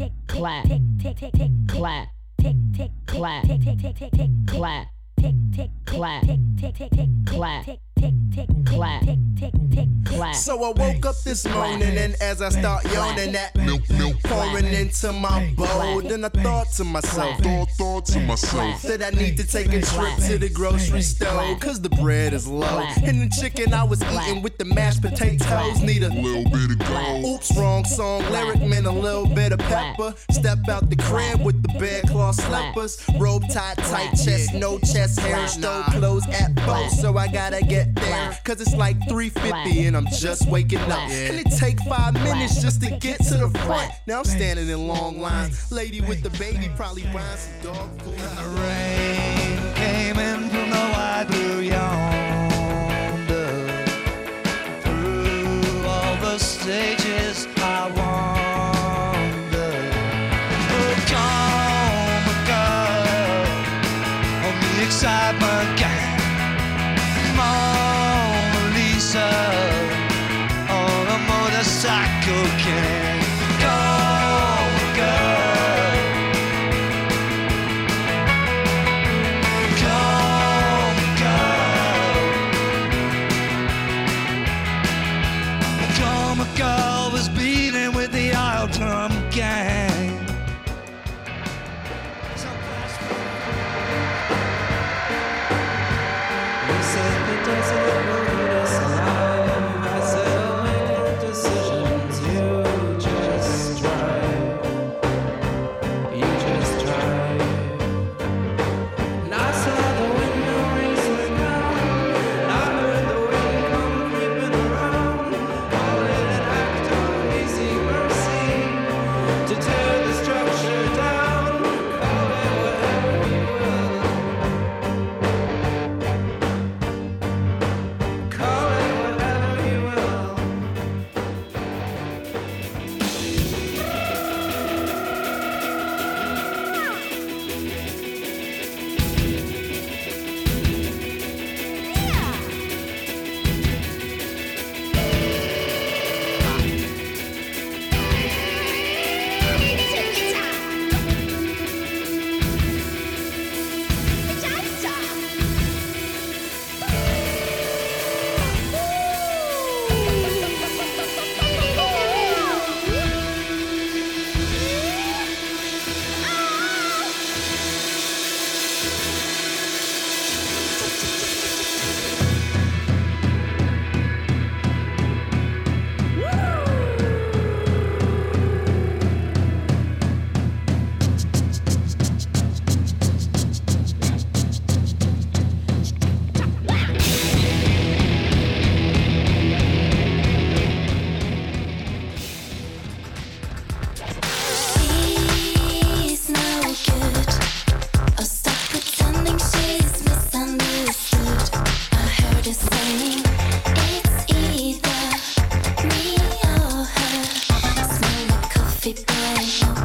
clap, clap, clap, clap, clap, clap, clap. So I woke up this morning and as I start yawning, that milk pouring into my bowl. Then I thought to myself, that I need to take a trip to the grocery store, cause the bread is low and the chicken I was eating with the mashed potatoes need a little bit of gold. Oops, wrong song, lyric meant a little bit of pepper. Step out the crib with the bedcloth slippers, robe tied tight chest, no chest hair, stove clothes at 4, so I gotta get there, cause it's like 3:50 and I'm just waking up. And it take 5 minutes just to get to the front. Now I'm standing in long lines. Lady with the baby probably buying some dog food. The rain came in from the wide blue yonder. Through all the stages I wander. Oh, come, girl, on the excitement gang. Mona Lisa on a motorcycle can. Come, girl, come, girl. Come, girl was beating with the Isle Drum Gang. You said the desert will lead us alive. I said I'll make no decisions. You just drive. You just drive. And I saw the window racing down. And I heard the wind come creeping around. All in an act of easy mercy to tear the structure down. Call it whatever you will. Call it whatever you will. She's no good. Oh, stop pretending she's misunderstood. I heard her saying it's either me or her. Smell like coffee boy.